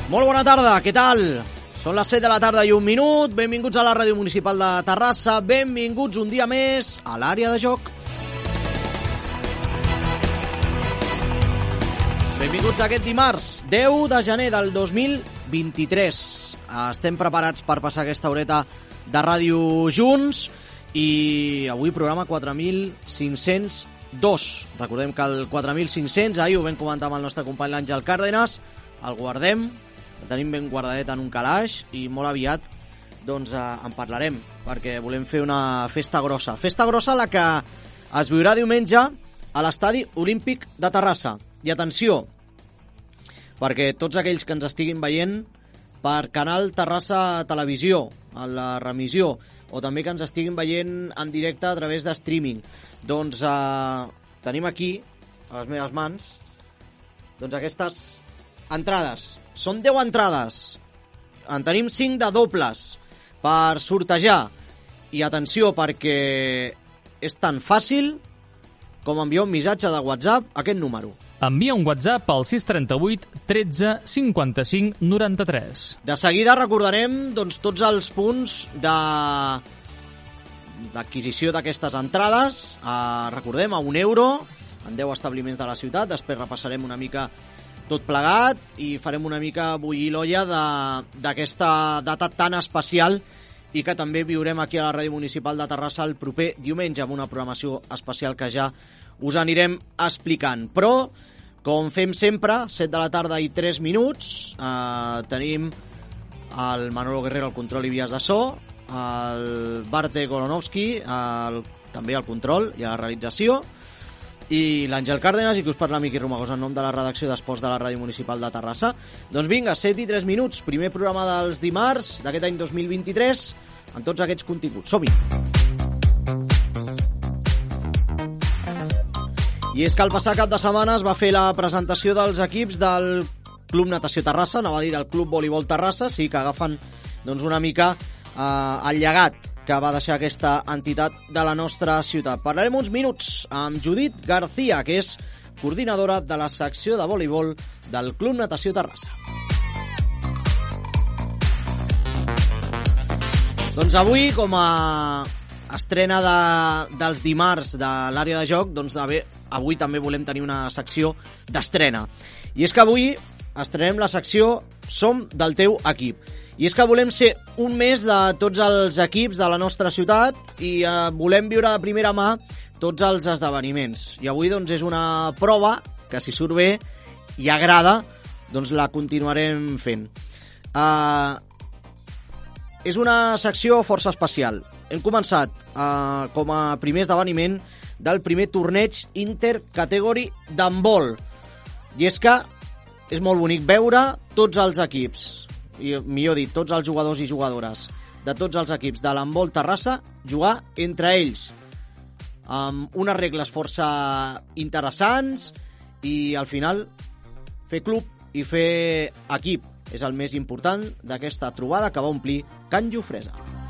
Molt bona tarda, què tal? Són les 7 de la tarda i un minut. Benvinguts a la Ràdio Municipal de Terrassa. Benvinguts un dia més a l'àrea de joc. Benvinguts aquest dimarts, 10 de gener del 2023. Estem preparats per passar aquesta horeta de ràdio junts i avui programa 4502. Recordem que el 4500, ahir ho vam comentar amb el nostre company l'Àngel Cárdenas, el guardem, el tenim ben guardadet en un calaix i molt aviat doncs, en parlarem perquè volem fer una festa grossa. Festa grossa la que es viurà diumenge a l'Estadi Olímpic de Terrassa. I atenció, perquè tots aquells que ens estiguin veient per Canal Terrassa Televisió, a la remissió, o també que ens estiguin veient en directe a través de streaming, doncs tenim aquí, a les meves mans, doncs aquestes entrades. Són 10 entrades. En tenim 5 de dobles per sortejar. I atenció, perquè és tan fàcil com enviar un missatge de WhatsApp a aquest número. Envia un WhatsApp al 638 13 55 93. De seguida recordarem doncs, tots els punts d'adquisició d'aquestes entrades. Recordem, a €1 en 10 establiments de la ciutat. Després repassarem una mica tot plegat i farem una mica bullir l'olla d'aquesta data tan especial i que també viurem aquí a la Ràdio Municipal de Terrassa el proper diumenge amb una programació especial que ja us anirem explicant. Però, com fem sempre, 7 de la tarda i 3 minuts, tenim el Manolo Guerrero al control i vies de so, el Bartek Golonovski també al control i a la realització, i l'Àngel Cárdenas, i que us parla Miqui Romagós en nom de la redacció d'Esports de la Ràdio Municipal de Terrassa. Doncs vinga, 7 i 3 minuts, primer programa dels dimarts d'aquest any 2023, amb tots aquests continguts. Som-hi! I és que el passat cap de setmana es va fer la presentació dels equips del Club Natació Terrassa, anava a dir del Club Voleibol Terrassa, sí que agafen doncs, una mica el llegat que va deixar aquesta entitat de la nostra ciutat. Parlarem uns minuts amb Judit García, que és coordinadora de la secció de voleibol del Club Natació Terrassa. Doncs avui, com a estrena dels dimarts de l'àrea de joc, doncs avui també volem tenir una secció d'estrena. I és que avui estrenem la secció Som del teu equip. I és que volem ser un més de tots els equips de la nostra ciutat i volem viure de primera mà tots els esdeveniments. I avui doncs, és una prova que, si surt bé i agrada, doncs la continuarem fent. És una secció força especial. Hem començat com a primer esdeveniment del primer torneig intercategory d'handbol. I és que és molt bonic veure tots els equips, i millor dit, tots els jugadors i jugadores de tots els equips de l'handbol Terrassa jugar entre ells amb unes regles força interessants i al final fer club i fer equip és el més important d'aquesta trobada que va omplir Can Jofresa.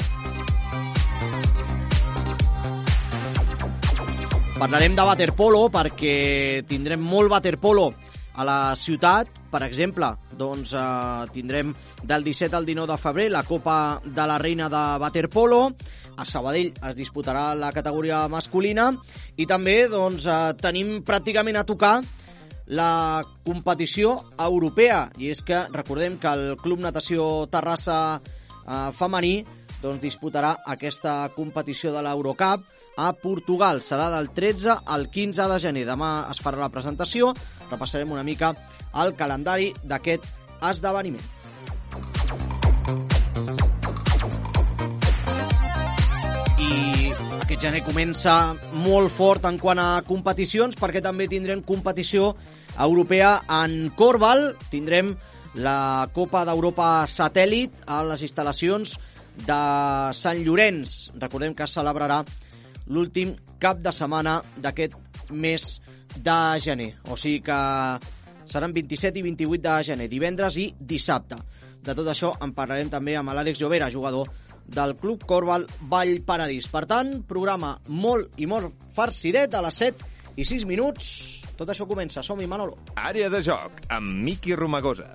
Parlarem de waterpolo perquè tindrem molt waterpolo a la ciutat. Per exemple, doncs, tindrem del 17 al 19 de febrer la Copa de la Reina de Waterpolo. A Sabadell es disputarà la categoria masculina i també doncs, tenim pràcticament a tocar la competició europea. I és que recordem que el Club Natació Terrassa femení doncs, disputarà aquesta competició de l'Eurocup a Portugal. Serà del 13 al 15 de gener. Demà es farà la presentació. Repassarem una mica el calendari d'aquest esdeveniment. I aquest gener comença molt fort en quant a competicions, perquè també tindrem competició europea en corbal. Tindrem la Copa d'Europa Satèl·lit a les instal·lacions de Sant Llorenç. Recordem que es celebrarà l'últim cap de setmana d'aquest mes de gener. O sigui que seran 27 i 28 de gener, divendres i dissabte. De tot això en parlarem també amb l'Àlex Llobera, jugador del Club Corbal Vallparadís. Per tant, programa molt i molt farcidet a les 7 i 6 minuts. Tot això comença. Som-hi, Manolo. Àrea de joc, amb Miqui Romagosa.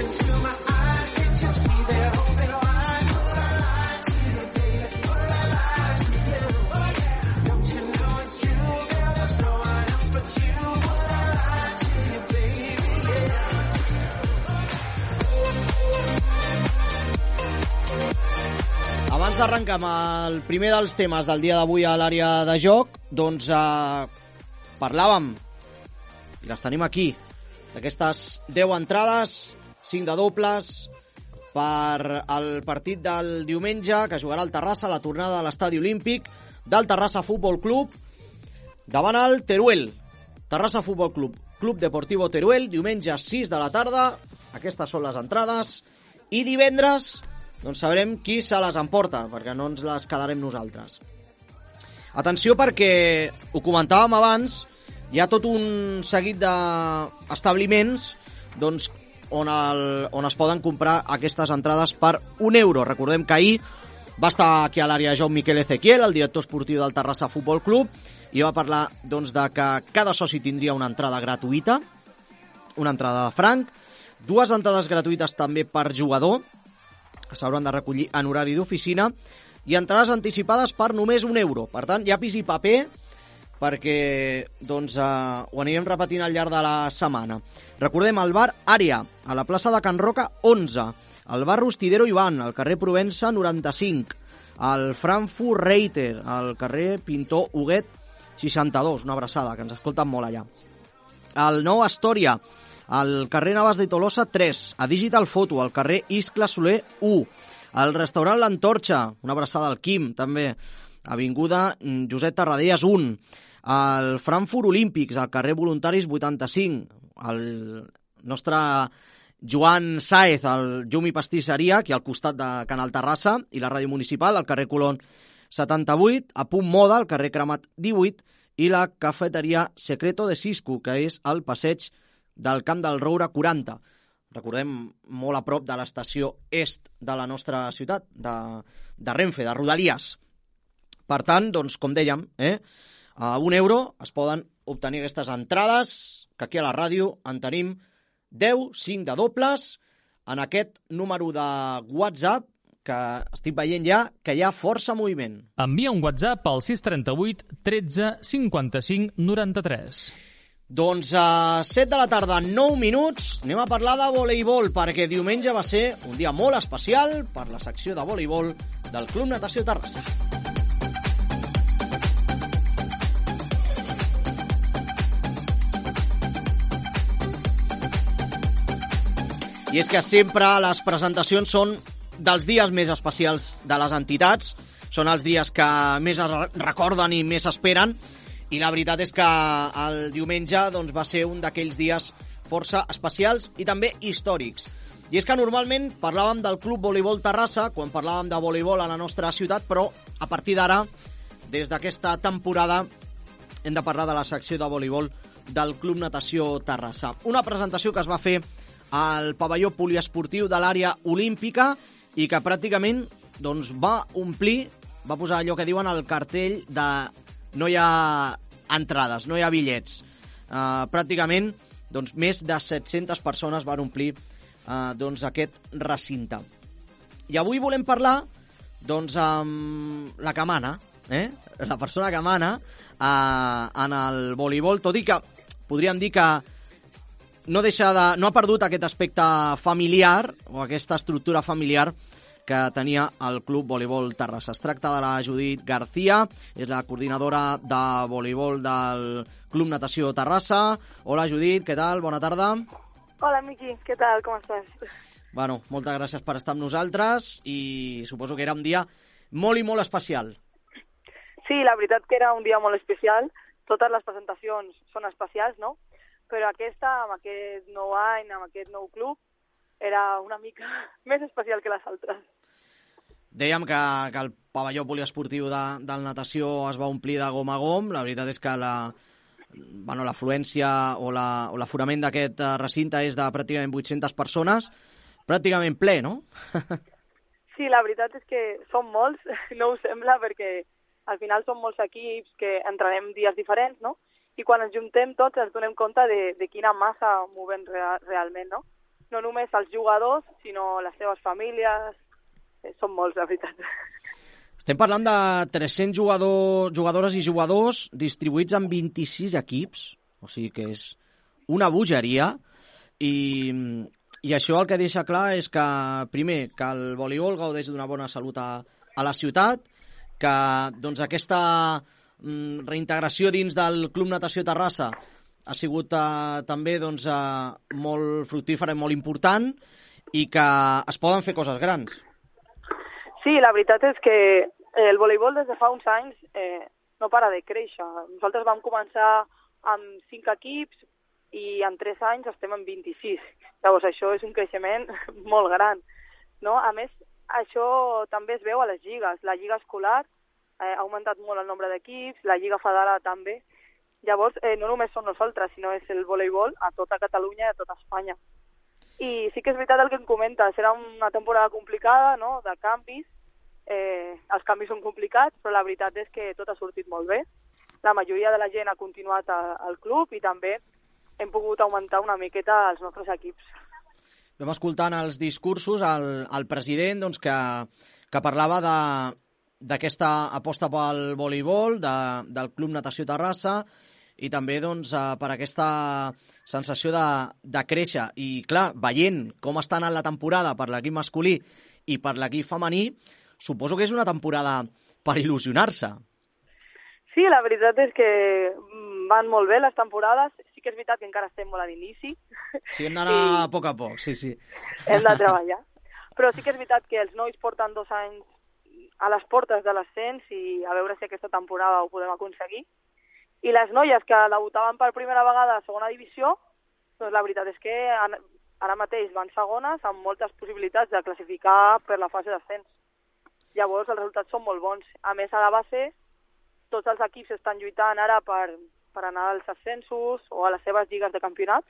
Abans d'arrencar amb el primer dels temes del dia d'avui a l'àrea de joc, doncs parlàvem, i les tenim aquí, d'aquestes 10 entrades, 5 de dobles, per al partit del diumenge, que jugarà el Terrassa, la tornada a l'estadi olímpic del Terrassa Futbol Club, davant el Teruel. Terrassa Futbol Club, Club Deportivo Teruel, diumenge 6 de la tarda, aquestes són les entrades, i divendres doncs sabrem qui se les emporta, perquè no ens les quedarem nosaltres. Atenció, perquè ho comentàvem abans, hi ha tot un seguit d'establiments doncs, on es poden comprar aquestes entrades per €1. Recordem que ahir va estar aquí a l'àrea de joc Miquel Ezequiel, el director esportiu del Terrassa Futbol Club, i va parlar doncs, de que cada soci tindria una entrada gratuïta, una entrada de franc, 2 entrades gratuïtes també per jugador, que s'hauran de recollir en horari d'oficina, i entrades anticipades per només €1. Per tant, hi ha pis i paper, perquè doncs, ho anirem repetint al llarg de la setmana. Recordem el bar Àrea, a la plaça de Can Roca 11, el bar Rostidero Ivan, al carrer Provença 95, el Frankfurt Reiter, al carrer Pintor Huguet 62, una abraçada, que ens escolten molt allà. El Nou Astòria, al carrer Navas de Tolosa 3, a Digital Photo, al carrer Iscla Soler 1, al restaurant L'Antorxa, una abraçada al Quim, també, avinguda Josep Tarradellas 1, al Frankfurt Olímpics, al carrer Voluntaris 85, el nostre Joan Sáez, el Llum i Pastisseria, aquí al costat de Canal Terrassa, i la ràdio municipal, al carrer Colón 78, a Punt Moda, al carrer Cremat 18, i la cafeteria Secreto de Cisco, que és al passeig del Camp del Roure 40. Recordem, molt a prop de l'estació est de la nostra ciutat, de Renfe, de Rodalies. Per tant, doncs, com dèiem, a €1 es poden obtenir aquestes entrades, que aquí a la ràdio en tenim 10, 5 de dobles, en aquest número de WhatsApp, que estic veient ja que hi ha força moviment. Envia un WhatsApp al 638 13 55 93. Doncs a 7 de la tarda, 9 minuts, anem a parlar de voleibol, perquè diumenge va ser un dia molt especial per la secció de voleibol del Club Natació Terrassa. I és que sempre les presentacions són dels dies més especials de les entitats, són els dies que més es recorden i més esperen, i la veritat és que el diumenge doncs, va ser un d'aquells dies força especials i també històrics. I és que normalment parlàvem del Club Voleibol Terrassa quan parlàvem de voleibol a la nostra ciutat, però a partir d'ara, des d'aquesta temporada, hem de parlar de la secció de voleibol del Club Natació Terrassa. Una presentació que es va fer al pavelló poliesportiu de l'àrea olímpica i que pràcticament doncs, va omplir, va posar allò que diuen el cartell de no hi ha entrades, no hi ha bitllets. Pràcticament doncs, més de 700 persones van omplir doncs, aquest recinte. I avui volem parlar doncs, amb la que mana, la persona que mana en el voleibol, tot i que podríem dir que no ha perdut aquest aspecte familiar o aquesta estructura familiar que tenia el Club Voleibol Terrassa. Es tracta de la Judit García, és la coordinadora de voleibol del Club Natació Terrassa. Hola, Judit, què tal? Bona tarda. Hola, Miqui, què tal? Com estàs? Bueno, moltes gràcies per estar amb nosaltres i suposo que era un dia molt i molt especial. Sí, la veritat que era un dia molt especial. Totes les presentacions són especials, no? Però aquesta, amb aquest nou any, amb aquest nou club, era una mica més especial que les altres. Dèiem que el pavelló poliesportiu del natació es va omplir de gom a gom. La veritat és que l'afluència o l'aforament d'aquest recinte és de pràcticament 800 persones. Pràcticament ple, no? Sí, la veritat és que som molts, no ho sembla, perquè al final som molts equips que entrenem dies diferents, no? i quan ens juntem tots ens donem compte de quina massa movem realment, no? No només els jugadors, sinó les seves famílies, són molts, la veritat. Estem parlant de 300 jugadores i jugadors distribuïts en 26 equips, o sigui que és una bogeria, i això el que deixa clar és que, primer, que el voleibol gaudeix d'una bona salut a la ciutat, que doncs, aquesta reintegració dins del Club Natació Terrassa ha sigut també doncs, molt fructífera i molt important, i que es poden fer coses grans. Sí, la veritat és que el voleibol des de fa uns anys no para de créixer. Nosaltres vam començar amb 5 equips i en 3 anys estem en 26. Llavors això és un creixement molt gran, no? A més, això també es veu a les lligues. La lliga escolar ha augmentat molt el nombre d'equips, la lliga federada també. Llavors, no només som nosaltres, sinó és el voleibol a tota Catalunya i a tota Espanya. I sí que és veritat el que em comentes, era una temporada complicada, no?, de canvis. Els canvis són complicats, però la veritat és que tot ha sortit molt bé. La majoria de la gent ha continuat al club i també hem pogut augmentar una miqueta els nostres equips. Vam escoltant els discursos al president doncs, que parlava d'aquesta aposta pel voleibol, del Club Natació Terrassa, i també doncs, per aquesta sensació de créixer. I clar, veient com està anant la temporada per l'equip masculí i per l'equip femení, suposo que és una temporada per il·lusionar-se. Sí, la veritat és que van molt bé les temporades. Sí que és veritat que encara estem molt a l'inici. Sí, hem d'anar a poc, sí. Hem de treballar. Però sí que és veritat que els nois porten 2 anys a les portes de l'ascens i a veure si aquesta temporada ho podem aconseguir. I les noies que debutaven per primera vegada a segona divisió, doncs la veritat és que ara mateix van segones amb moltes possibilitats de classificar per la fase d'ascens. Llavors els resultats són molt bons. A més, a la base, tots els equips estan lluitant ara per anar als ascensos o a les seves lligues de campionats.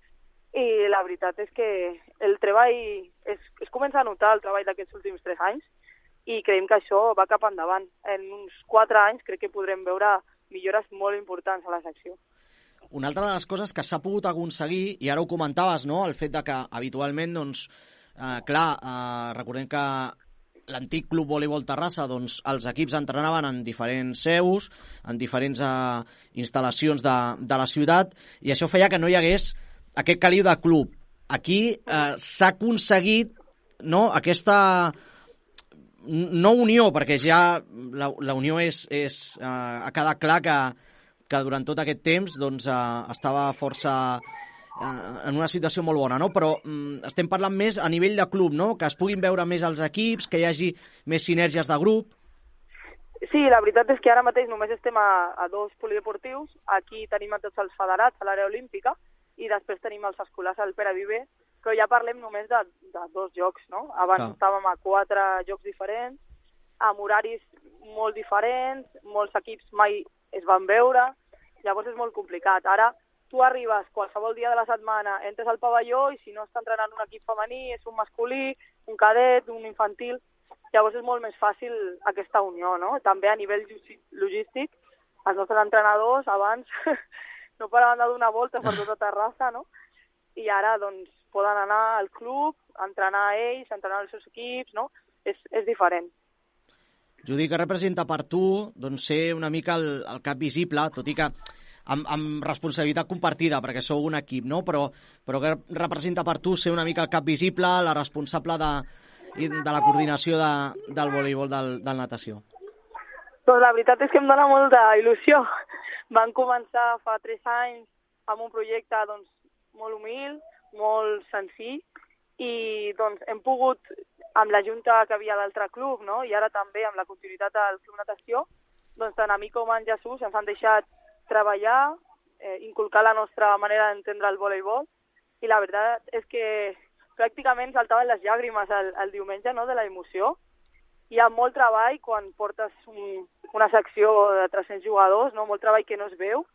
I la veritat és que el treball, es comença a notar el treball d'aquests últims 3 anys i creiem que això va cap endavant. En uns 4 anys crec que podrem veure millores molt importants a la secció. Una altra de les coses que s'ha pogut aconseguir, i ara ho comentaves, no?, el fet de que habitualment, doncs, recordem que l'antic Club Voleibol Terrassa, doncs, els equips entrenaven en diferents seus, en diferents instal·lacions de la ciutat, i això feia que no hi hagués aquest caliu de club. Aquí s'ha aconseguit, no?, aquesta no unió, perquè ja la unió ha quedat clar que durant tot aquest temps doncs, estava força en una situació molt bona, no? Però estem parlant més a nivell de club, no? Que es puguin veure més els equips, que hi hagi més sinergies de grup. Sí, la veritat és que ara mateix només estem a 2 polideportius. Aquí tenim a tots els federats a l'àrea olímpica i després tenim els escolars al Pere Viver, però ja parlem només de 2 jocs, no? Abans estàvem a 4 jocs diferents, amb horaris molt diferents, molts equips mai es van veure, llavors és molt complicat. Ara tu arribes qualsevol dia de la setmana, entres al pavelló i si no està entrenant un equip femení, és un masculí, un cadet, un infantil, llavors és molt més fàcil aquesta unió, no? També a nivell logístic, els nostres entrenadors abans no paraven de donar voltes per tota Terrassa, no? I ara doncs poden anar al club, entrenar ells, entrenar els seus equips, no? És diferent. Judy, què representa per tu doncs, ser una mica el cap visible, tot i que amb responsabilitat compartida, perquè sou un equip, no? Però què representa per tu ser una mica el cap visible, la responsable de la coordinació del voleibol del natació? Doncs la veritat és que em dona molta il·lusió. Van començar fa 3 anys amb un projecte doncs, molt humil, molt senzill, i doncs, hem pogut, amb la junta que havia d'altre club, no? I ara també amb la continuïtat del Club Natació, doncs tant a mi com a en Jesús ens han deixat treballar, inculcar la nostra manera d'entendre el voleibol, i la veritat és que pràcticament saltaven les llàgrimes el diumenge, no?, de la emoció. Hi ha molt treball quan portes una secció de 300 jugadors, no?, molt treball que no es veu,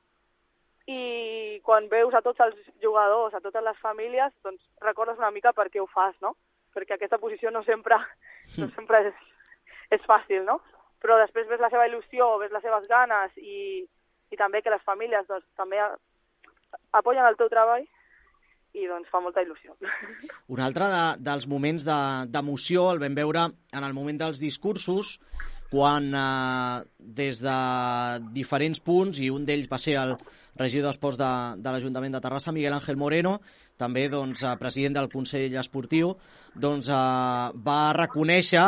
i quan veus a tots els jugadors, a totes les famílies, doncs recordes una mica per què ho fas, no? Perquè aquesta posició no sempre és fàcil, no? Però després ves la seva il·lusió, ves les seves ganes i i també que les famílies doncs, també apoyen el teu treball i doncs fa molta il·lusió. Un altre dels moments d'emoció el vam veure en el moment dels discursos, quan des de diferents punts, i un d'ells va ser el regidor d'Esports de l'Ajuntament de Terrassa, Miguel Ángel Moreno, també doncs, president del Consell Esportiu, doncs, va reconèixer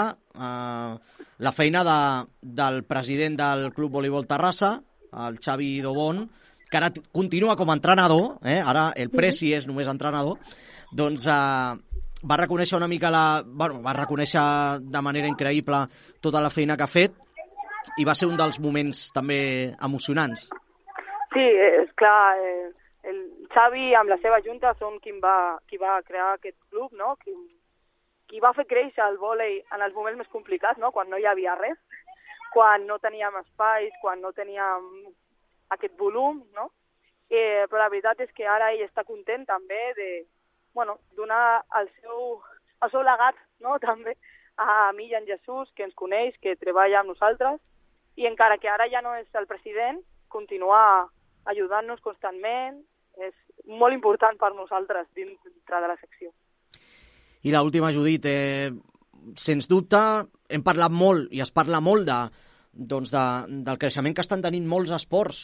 la feina del president del Club Voleibol Terrassa, el Xavi Dobón, que ara continua com a entrenador, ara el presi és només entrenador, doncs va reconèixer una mica va reconèixer de manera increïble tota la feina que ha fet i va ser un dels moments també emocionants. Sí, és clar, el Xavi amb la seva junta són qui va crear aquest club, no? Qui va fer créixer el vòlei en els moments més complicats, no? Quan no hi havia res, quan no teníem espais, quan no teníem aquest volum, no? Però la veritat és que ara ell està content també de donar el seu legat, no? També a mi i a en Jesús, que ens coneix, que treballa amb nosaltres, i encara que ara ja no és el president, continuar ajudant-nos constantment és molt important per nosaltres dintre de la secció. I l'última, Judit, sens dubte hem parlat molt i es parla molt del creixement que estan tenint molts esports,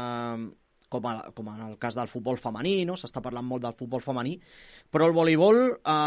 com en el cas del futbol femení, no? S'està parlant molt del futbol femení, però el voleibol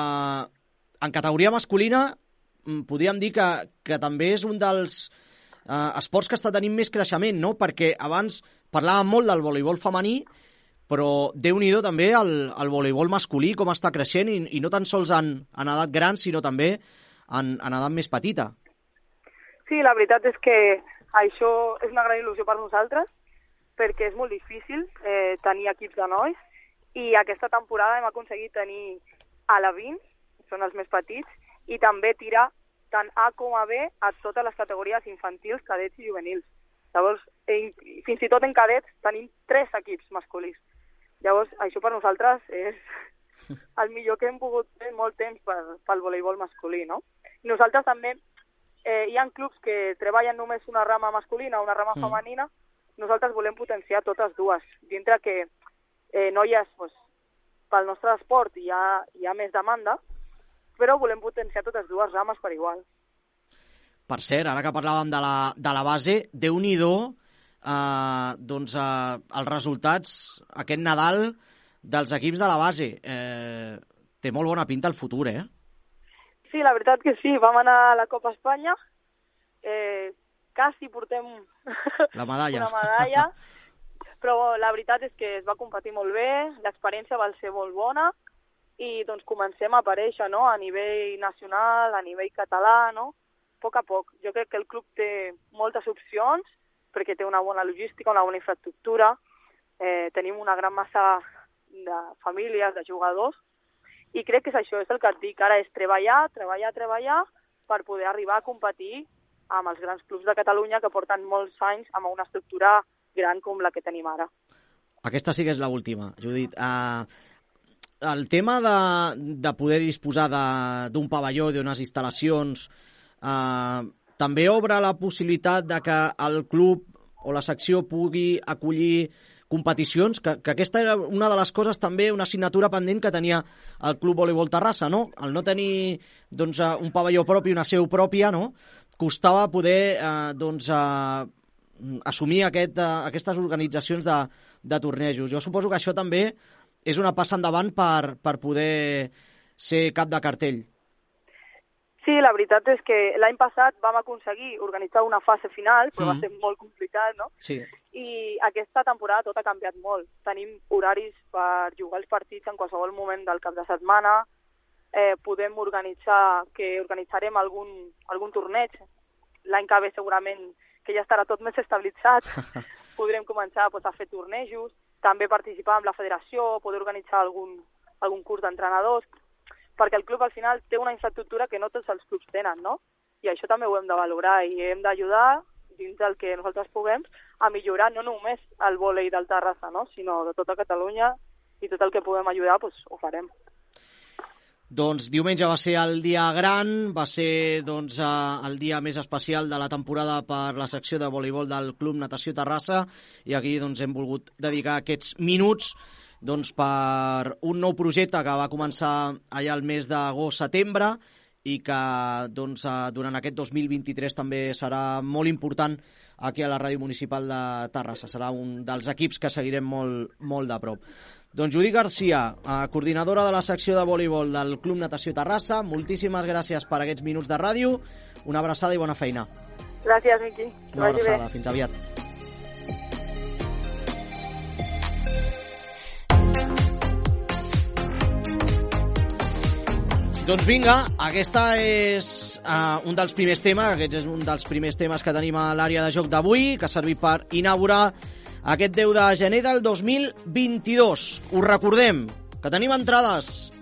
en categoria masculina podríem dir que també és un dels esports que està tenint més creixement, no? Perquè abans parlàvem molt del voleibol femení, però Déu-n'hi-do també el voleibol masculí, com està creixent, i no tan sols en edat gran, sinó també en edat més petita. Sí, la veritat és que això és una gran il·lusió per nosaltres, perquè és molt difícil tenir equips de nois, i aquesta temporada hem aconseguit tenir alevins, són els més petits, i també tirar tant A com a B a totes les categories infantils, cadets i juvenils. Llavors, fins i tot en cadets tenim 3 equips masculins. Llavors, això per nosaltres és el millor que hem pogut fer molt temps pel voleibol masculí, no? I nosaltres també, hi ha clubs que treballen només una rama masculina o una rama femenina, nosaltres volem potenciar totes dues. Dintre que noies, doncs, pel nostre esport hi ha més demanda, però volem potenciar totes dues rames per igual. Per cert, ara que parlàvem de la base, Déu-n'hi-do doncs, els resultats aquest Nadal dels equips de la base. Té molt bona pinta el futur, Sí, la veritat que sí. Vam anar a la Copa Espanya, quasi portem una medalla, però la veritat és que es va competir molt bé, l'experiència va ser molt bona, i doncs comencem a aparèixer, no? A nivell nacional, a nivell català, no? A poc a poc. Jo crec que el club té moltes opcions, perquè té una bona logística, una bona infraestructura, tenim una gran massa de famílies, de jugadors, i crec que és això, és el que et dic, ara és treballar per poder arribar a competir amb els grans clubs de Catalunya que porten molts anys amb una estructura gran com la que tenim ara. Aquesta sí que és l'última, Judit. El tema de poder disposar d'un pavelló, d'unes instal·lacions, també obre la possibilitat de que el club o la secció pugui acollir competicions, que aquesta era una de les coses també, una assignatura pendent que tenia el Club Voleibol Terrassa, no? El no tenir doncs, un pavelló propi, una seu pròpia, no? Costava poder assumir aquestes organitzacions de tornejos. Jo suposo que això també és una passa endavant per poder ser cap de cartell. Sí, la veritat és que l'any passat vam aconseguir organitzar una fase final, però va ser molt complicat, no? Sí. I aquesta temporada tot ha canviat molt. Tenim horaris per jugar els partits en qualsevol moment del cap de setmana, podem organitzarem algun torneig. L'any que ve segurament, que ja estarà tot més estabilitzat, podrem començar a fer tornejos, també participar amb la federació, poder organitzar algun curs d'entrenadors, perquè el club al final té una infraestructura que no tots els clubs tenen, no? I això també ho hem de valorar i hem d'ajudar, dins del que nosaltres puguem, a millorar no només el vòlei del Terrassa, no? Sinó de tota Catalunya, i tot el que puguem ajudar, doncs ho farem. Doncs diumenge va ser el dia gran, va ser doncs, el dia més especial de la temporada per la secció de voleibol del Club Natació Terrassa, i aquí doncs, hem volgut dedicar aquests minuts doncs, per un nou projecte que va començar allà el mes d'agost-setembre i que doncs, durant aquest 2023 també serà molt important aquí a la Ràdio Municipal de Terrassa. Serà un dels equips que seguirem molt de prop. Doncs Judit Garcia, coordinadora de la secció de voleibol del Club Natació Terrassa, moltíssimes gràcies per aquests minuts de ràdio, una abraçada i bona feina. Gràcies, Miqui. Una abraçada, fins aviat. Doncs vinga, aquesta és un dels primers temes, aquest és un dels primers temes que tenim a l'àrea de joc d'avui, que ha servit per inaugurar aquest 10 de gener del 2022. Us recordem que tenim entrades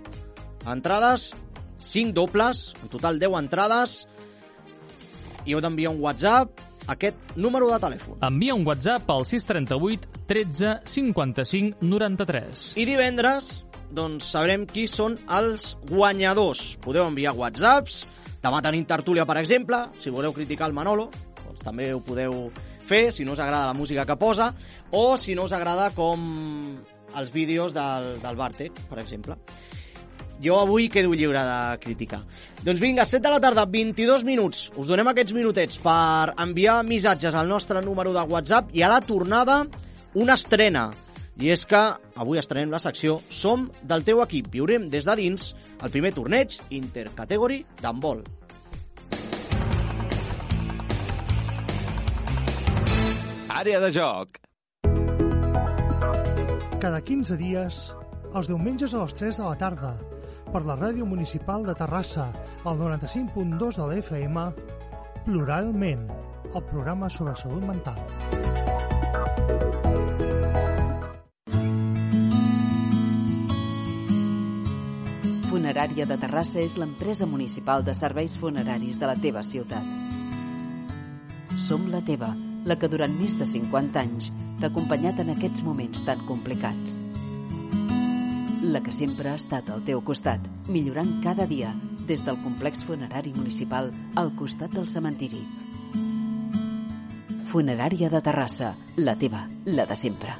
5 dobles, en total 10 entrades, i heu d'enviar un WhatsApp a aquest número de telèfon. Envia un WhatsApp al 638 13 55 93. I divendres doncs sabrem qui són els guanyadors. Podeu enviar WhatsApps. Demà tenim tertúlia, per exemple. Si voleu criticar el Manolo, doncs també ho podeu fer, si no us agrada la música que posa, o si no us agrada com els vídeos del Bartek, per exemple. Jo avui quedo lliure de criticar. Doncs vinga, 7 de la tarda, 22 minuts. Us donem aquests minutets per enviar missatges al nostre número de WhatsApp, i a la tornada una estrena. I és que avui estrenem la secció Som del teu equip. Viurem des de dins el primer torneig intercategory d'handbol. Àrea de joc. Cada 15 dies, els diumenges a les 3 de la tarda, per la Ràdio Municipal de Terrassa, al 95.2 de la FM, Pluralment, el programa sobre salut mental. Funerària de Terrassa és l'empresa municipal de serveis funeraris de la teva ciutat. Som la teva, la que durant més de 50 anys t'ha acompanyat en aquests moments tan complicats. La que sempre ha estat al teu costat, millorant cada dia des del complex funerari municipal al costat del cementiri. Funerària de Terrassa, la teva, la de sempre.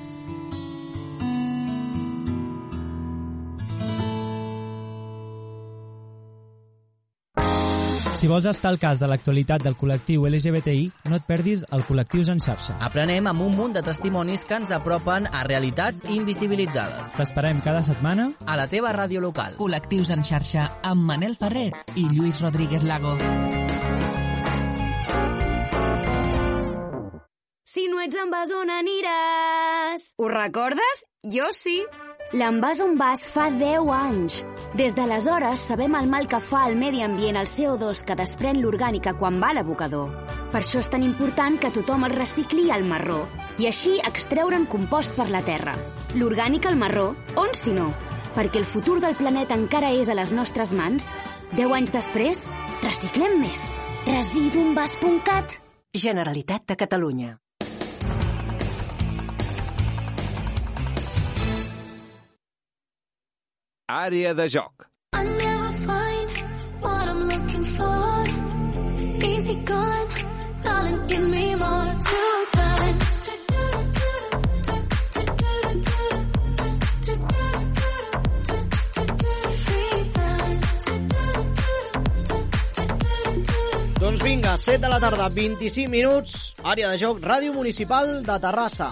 Si vols estar al cas de l'actualitat del col·lectiu LGBTI, no et perdis el Col·lectius en xarxa. Aprenem amb un munt de testimonis que ens apropen a realitats invisibilitzades. T'esperem cada setmana a la teva ràdio local. Col·lectius en xarxa amb Manel Ferrer i Lluís Rodríguez Lago. Si no ets envàs, on aniràs? Ho recordes? Jo sí. L'envàs on vas fa 10 anys. Des d'aleshores sabem el mal que fa al medi ambient el CO2 que desprèn l'orgànica quan va a l'abocador. Per això és tan important que tothom el recicli al marró i així extreure'n compost per la terra. L'orgànica al marró, on si no? Perquè el futur del planeta encara és a les nostres mans. 10 anys després, reciclem més. Residuenvas.cat. Generalitat de Catalunya. Àrea de joc. Doncs vinga, 7 de la tarda, 25 minuts, àrea de joc, Ràdio Municipal de Terrassa.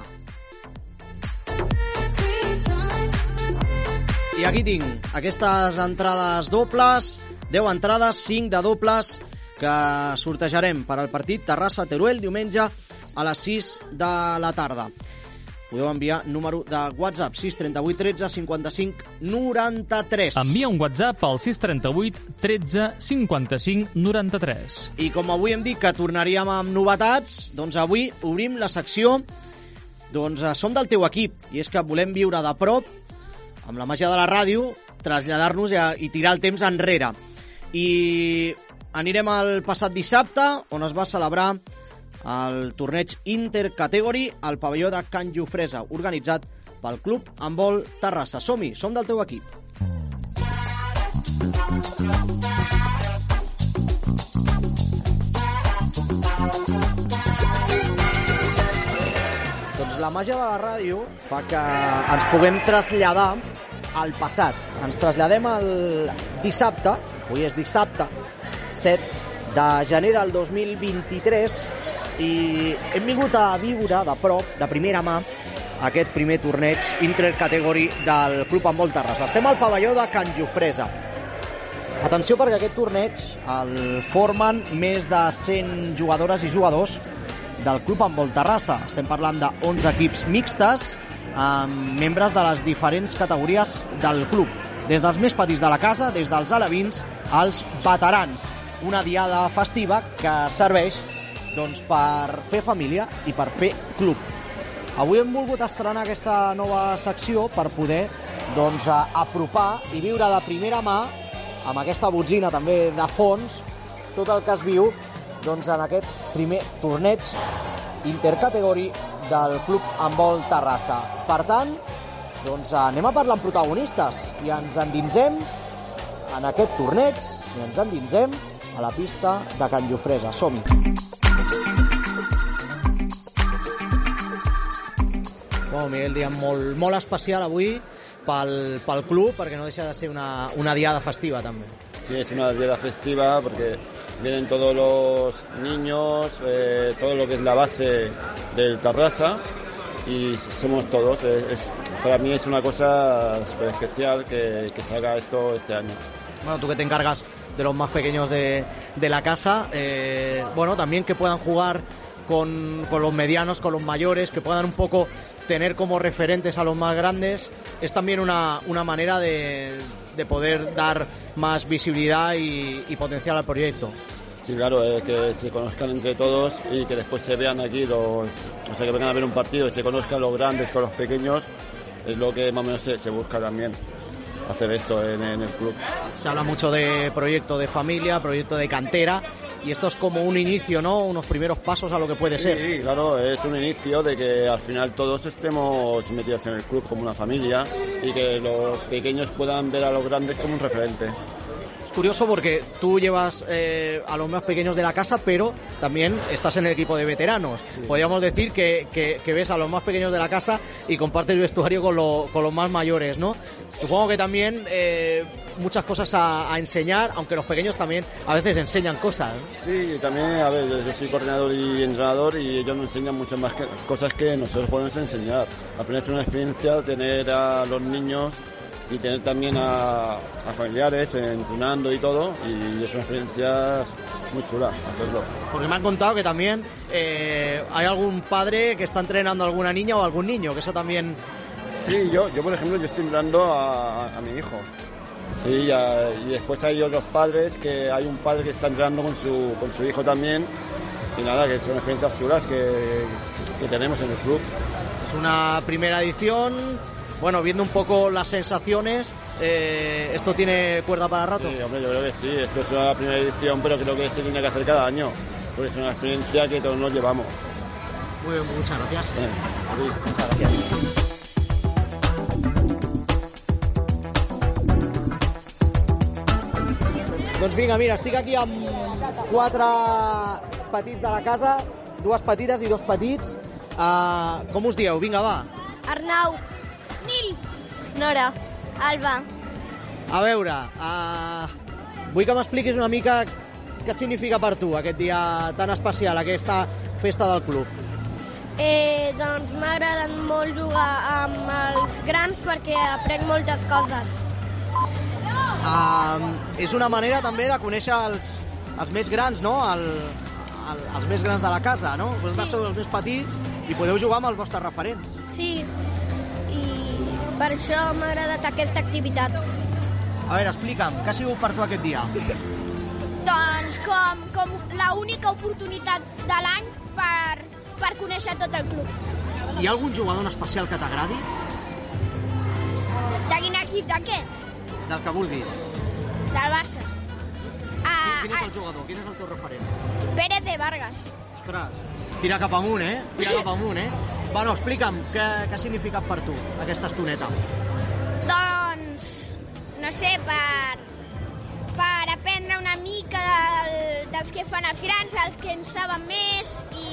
I aquí tinc aquestes entrades dobles, 10 entrades, 5 de dobles, que sortejarem per al partit Terrassa-Teruel diumenge a les 6 de la tarda. Podeu enviar número de WhatsApp 638 13 55 93. Envia un WhatsApp al 638 13 55 93. I com avui hem dit que tornaríem amb novetats, doncs avui obrim la secció Som del teu equip. I és que volem viure de prop, amb la màgia de la ràdio, traslladar-nos i tirar el temps enrere. I anirem al passat dissabte, on es va celebrar el torneig Intercategory al pavelló de Can Jofresa, organitzat pel Club Handbol Terrassa. Som-hi, som del teu equip. Doncs la màgia de la ràdio fa que ens puguem traslladar al passat. Ens traslladem al dissabte, avui és dissabte, 7 de gener del 2023, i hem vingut a viure de prop, de primera mà, aquest primer torneig intercategory del Club Handbol Terrassa. Estem al pavelló de Can Jofresa. Atenció, perquè aquest torneig el formen més de 100 jugadores i jugadors del Club Handbol Terrassa. Estem parlant de 11 equips mixtes amb membres de les diferents categories del club, des dels més petits de la casa, des dels alevins als veterans. Una diada festiva que serveix doncs, per fer família i per fer club. Avui hem volgut estrenar aquesta nova secció per poder doncs, apropar i viure de primera mà, amb aquesta botzina també de fons, tot el que es viu doncs, en aquest primer torneig intercategory del Club Handbol Terrassa. Per tant, doncs, anem a parlar amb protagonistes i ens endinsem en aquest torneig i ens endinsem a la pista de Can Jofresa. Som-hi! Bueno, Miguel, dia molt especial avui pel club, perquè no deixa de ser una diada festiva també. Sí, es una diada festiva porque vienen todos los niños, todo lo que es la base del Terrassa, y somos todos. Para mí es una cosa súper especial que se haga esto este año. Bueno, tú que te encargas de los más pequeños de la casa, bueno, también que puedan jugar con los medianos, con los mayores, que puedan un poco tener como referentes a los más grandes, es también una manera de poder dar más visibilidad y potencial al proyecto. Sí, claro, que se conozcan entre todos y que después se vean aquí, o sea, que vengan a ver un partido y se conozcan los grandes con los pequeños, es lo que más o menos se busca también, hacer esto en el club. Se habla mucho de proyecto de familia, proyecto de cantera, y esto es como un inicio, ¿no? Unos primeros pasos a lo que puede ser. Sí, claro, es un inicio de que al final todos estemos metidos en el club como una familia y que los pequeños puedan ver a los grandes como un referente. Es curioso porque tú llevas a los más pequeños de la casa, pero también estás en el equipo de veteranos. Sí. Podríamos decir que ves a los más pequeños de la casa y compartes vestuario con los más mayores, ¿no? Supongo que también muchas cosas a enseñar, aunque los pequeños también a veces enseñan cosas, ¿no? Sí, también, a ver, yo soy coordinador y entrenador y ellos nos enseñan muchas más cosas que nosotros podemos enseñar. Al final es una experiencia tener a los niños y tener también a familiares entrenando y todo, y es una experiencia muy chula hacerlo. Porque me han contado que también hay algún padre que está entrenando a alguna niña o algún niño, que eso también... Sí, yo por ejemplo, yo estoy entrenando a mi hijo. Sí, y después hay otros padres, que hay un padre que está entrenando con su hijo también, y nada, que son experiencias chulas que tenemos en el club. Es una primera edición. Bueno, viendo un poco las sensaciones, ¿esto tiene cuerda para rato? Sí, hombre, yo creo que sí. Esto es una primera edición, pero creo que se tiene que hacer cada año, porque es una experiencia que todos nos llevamos. Muy bien, muchas gracias. Muchas gracias. Doncs vinga, mira, estic aquí amb 4 petits de la casa, 2 petites i 2 petits. Com us dieu? Vinga, va. Arnau. Nil. Nora. Alba. A veure, vull que m'expliquis una mica què significa per tu aquest dia tan especial, aquesta festa del club. Doncs m'ha agradat molt jugar amb els grans perquè aprenc moltes coses. És una manera també de conèixer els més grans, no? Els més grans de la casa, no? Vosaltres sou els més petits i podeu jugar amb els vostres referents. Sí, i per això m'ha agradat aquesta activitat. A veure, explica'm, què ha sigut per tu aquest dia? Doncs com l'única oportunitat de l'any per conèixer tot el club. Hi ha algun jugador en especial que t'agradi? De quin equip? D'aquest? Del que vulguis. Del Barça. Quin és el jugador? Quin és el teu referent? Pérez de Vargas. Ostres, tira cap amunt, eh? Tira cap amunt, eh? Bueno, explica'm, què ha significat per tu aquesta estoneta? Doncs, no sé, fan els grans, els que en saben més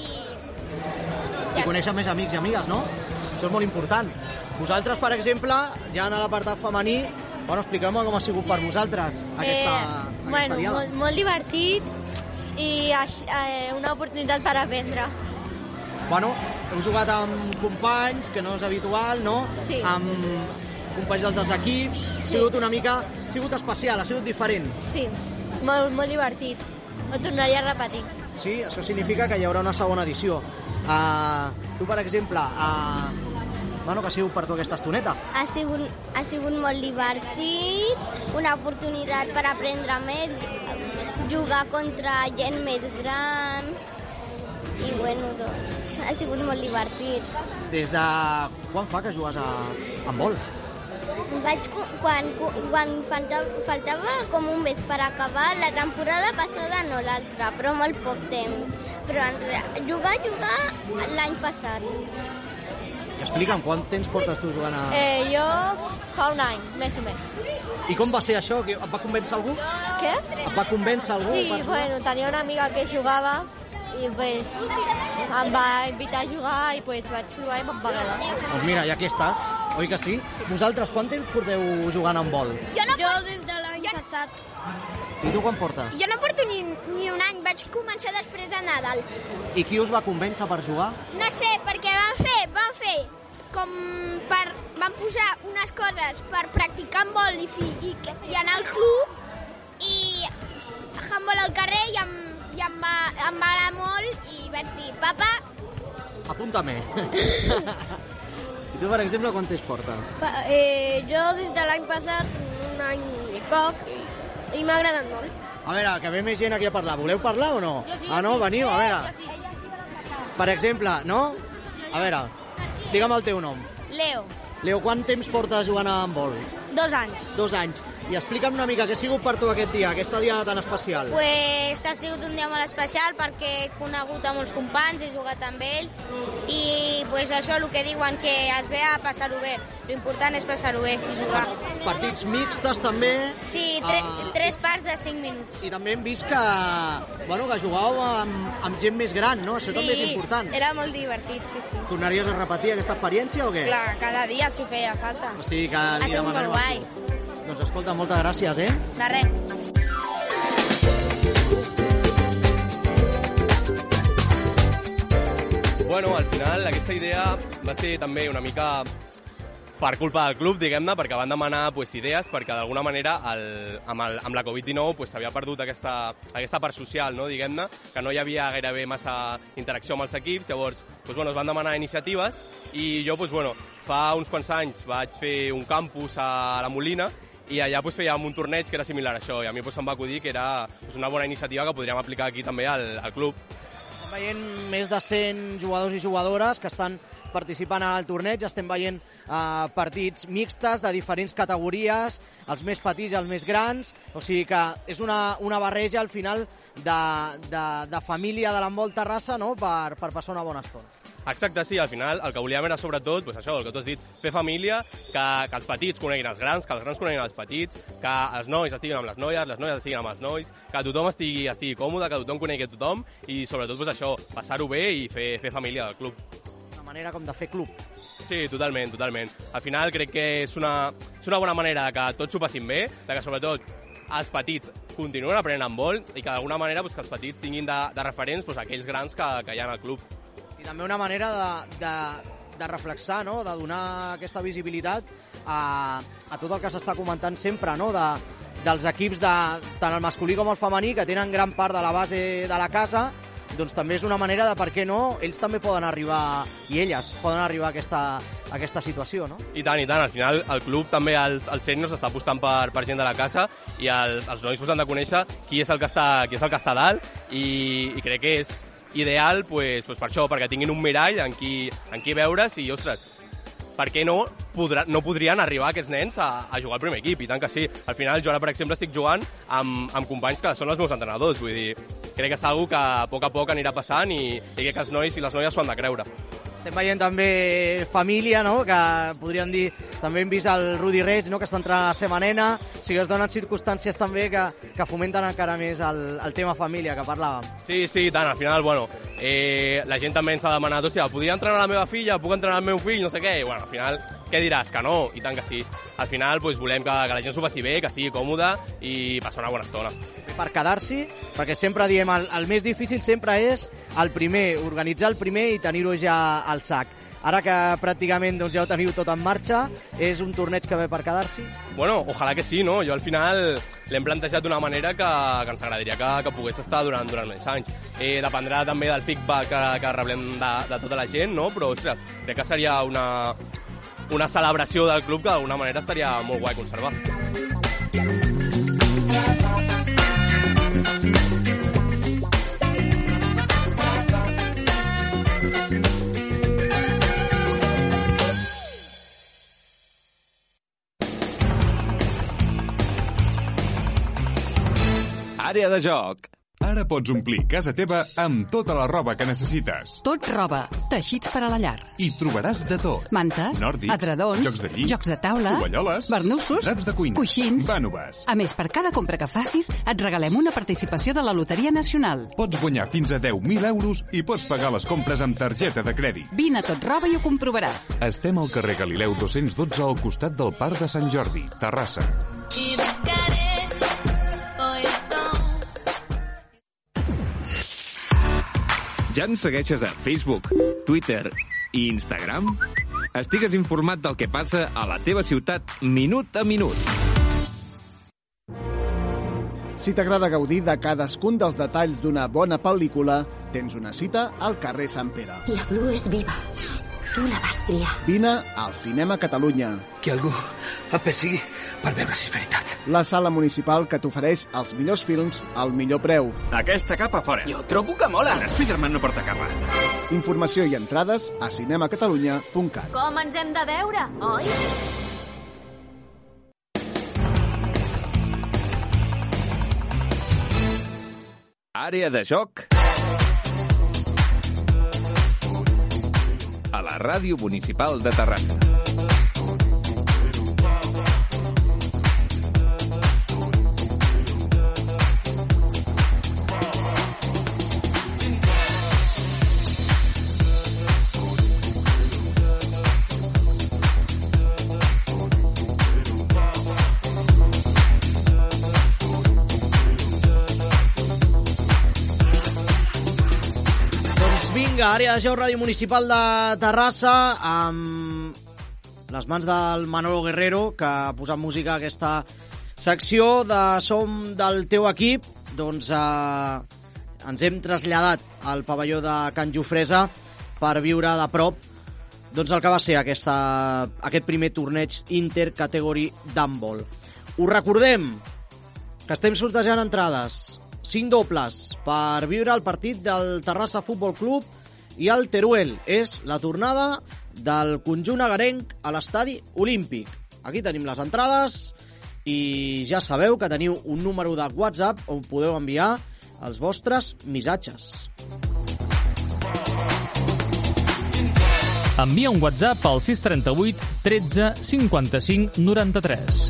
I conèixer més amics i amigues, no? Això és molt important. Vosaltres, per exemple, ja en l'apartat femení, expliqueu-me com ha sigut per vosaltres aquesta diada. Molt divertit i una oportunitat per aprendre. Heu jugat amb companys, que no és habitual, no? Sí. Amb companys d'altres equips. Sí. Ha sigut especial, ha sigut diferent. Sí, molt divertit. Ho tornaria a repetir. Sí, això significa que hi haurà una segona edició. Tu, per exemple, què ha sigut per tu aquesta estoneta? Ha sigut molt divertit, una oportunitat per aprendre més, jugar contra gent més gran i ha sigut molt divertit. Des de quan fa que jugues a handbol? Quan faltava com un mes per acabar, la temporada passada no l'altra, però molt poc temps. Però jugar l'any passat. Explica'm, quant temps portes tu jugant a... Jo fa un any, més o menys. I com va ser això? Et va convèncer algú? Què? Et va convèncer algú? Sí, tenia una amiga que jugava i em va invitar a jugar i vaig provar i me'n va agradar. Doncs mira, i aquí estàs, oi que sí? Vosaltres, quant temps porteu jugant a handbol? Jo des de l'any passat. I tu quan portes? Jo no porto ni un any, vaig començar després de Nadal. I qui us va convèncer per jugar? No sé, perquè van posar unes coses per practicar handbol i anar al club i handbol al carrer i em va agradar molt i vaig dir, papa... Apúntame. I tu, per exemple, quant temps portes? Jo des de l'any passat, un any i poc, i m'ha agradat molt. A veure, que ve més gent aquí a parlar. Voleu parlar o no? Jo sí, no? Veniu, a veure. Per exemple, no? A veure, digue'm el teu nom. Leo. Leo, quant temps portes jugant a handbol? 2 anys. 2 anys. I explica'm una mica què ha sigut per tu aquest dia, aquesta diada tan especial. Ha sigut un dia molt especial perquè he conegut a molts companys, he jugat amb ells i això, el que diuen, que es ve a passar-ho bé. L'important és passar-ho bé i jugar. Partits mixtes també. Sí, 3 parts de 5 minuts. I també hem vist que jugàveu amb gent més gran, no? Això també és important. Sí, era molt divertit, sí. Tornaries a repetir aquesta experiència o què? Clar, cada dia si feia falta. O sigui que ha sigut molt guai. Doncs escolta, moltes gràcies, De res. Al final aquesta idea va ser també una mica per culpa del club, diguem-ne, perquè van demanar idees, perquè d'alguna manera amb la Covid-19 s'havia perdut aquesta part social, no, diguem-ne, que no hi havia gairebé massa interacció amb els equips, llavors es van demanar iniciatives i jo fa uns quants anys vaig fer un campus a la Molina i allà fèiem un torneig que era similar a això i a mi se'm va acudir que era una bona iniciativa que podríem aplicar aquí també al club. Estem veient més de 100 jugadors i jugadores que estan participant al torneig, estem veient partits mixtes de diferents categories, els més petits i els més grans, o sigui que és una barreja al final de família de l'handbol Terrassa, no?, per passar una bona estona. Exacte, sí, al final el que volíem era sobretot, això, el que tu has dit, fer família, que els petits coneguin els grans, que els grans coneguin els petits, que els nois estiguin amb les noies estiguin amb els nois, que tothom estigui còmode, que tothom conegui tothom i sobretot això, passar-ho bé i fer família del club. Una manera com de fer club. Sí, totalment. Al final crec que és una bona manera que tots s'ho passin bé, que sobretot els petits continuen aprenent handbol i que d'alguna manera que els petits tinguin de referents aquells grans que hi ha al club. I també una manera de reflexar, no?, de donar aquesta visibilitat a tot el que s'està comentant sempre, no?, dels equips tant el masculí com el femení que tenen gran part de la base de la casa, doncs també és una manera de, per què no, ells també poden arribar, i elles poden arribar a aquesta situació, no? I tant. Al final el club també als sèniors està apostant per gent de la casa i els nois han de conèixer qui és el que està dalt i crec que és ideal per això, perquè tinguin un mirall en qui veure's i, ostres, per què no podrien arribar aquests nens a jugar al primer equip? I tant que sí. Al final, jo ara, per exemple, estic jugant amb companys que són els meus entrenadors. Vull dir, crec que és una cosa que a poc anirà passant i crec que els nois i les noies s'ho han de creure. Estem veient també família, no? Que podríem dir, també hem vist el Rudi Reig, no? Que està entrant a la seva nena, o sigui, es donen circumstàncies també que fomenten encara més el tema família que parlàvem. Sí, tant, al final, bueno, la gent també ens ha demanat, hòstia, podria entrenar la meva filla, puc entrenar el meu fill, no sé què, i bueno, al final, què diràs? Que no? I tant que sí. Al final, doncs, volem que la gent s'ho passi bé, que sigui còmode i passar una bona estona. Per quedar-s'hi, perquè sempre diem el més difícil sempre és el primer, organitzar el primer i tenir-ho ja al sac. Ara que pràcticament doncs, ja ho teniu tot en marxa, és un torneig que ve per quedar-s'hi? Bueno, ojalà que sí, no? Jo al final l'hem plantejat d'una manera que ens agradaria que pogués estar durant més anys. Dependrà també del feedback que reblem de tota la gent, no? Però, ostres, crec que seria una celebració del club que d'alguna manera estaria molt guai conservar. Àrea de joc. Ara pots omplir casa teva amb tota la roba que necessites. Tot roba, teixits per a la llar. I trobaràs de tot. Mantes, nòrdics, edredons, jocs de llit, jocs de taula, tovalloles, barnussos, draps de cuina, coixins, vànoves. A més, per cada compra que facis, et regalem una participació de la Loteria Nacional. Pots guanyar fins a 10.000 euros i pots pagar les compres amb targeta de crèdit. Vine a Tot Roba i ho comprovaràs. Estem al carrer Galileu 212 al costat del Parc de Sant Jordi, Terrassa. Ja ens segueixes a Facebook, Twitter i Instagram? Estigues informat del que passa a la teva ciutat minut a minut. Si t'agrada gaudir de cadascun dels detalls d'una bona pel·lícula, tens una cita al carrer Sant Pere. La Blue és viva. Tu la vas triar. Vine al Cinema Catalunya. Que algú el persigui per veure si és veritat. La sala municipal que t'ofereix els millors films al millor preu. Aquesta capa fora. Jo trobo que mola. Spiderman no porta capa. Informació i entrades a cinemacatalunya.cat. Com ens hem de veure, oi? Àrea de joc a la Ràdio Municipal de Terrassa. Vinga, àrea de joc, Ràdio Municipal de Terrassa, amb les mans del Manolo Guerrero, que ha posat música a aquesta secció de Som del teu equip. Doncs ens hem traslladat al pavelló de Can Jofresa per viure de prop doncs el que va ser aquest primer torneig intercategory d'handbol. Us recordem que estem sortejant entrades 5 dobles per viure el partit del Terrassa Futbol Club i el Teruel. És la tornada del conjunt agarenc a l'estadi olímpic. Aquí tenim les entrades i ja sabeu que teniu un número de WhatsApp on podeu enviar els vostres missatges. Envia un WhatsApp al 638 13 55 93.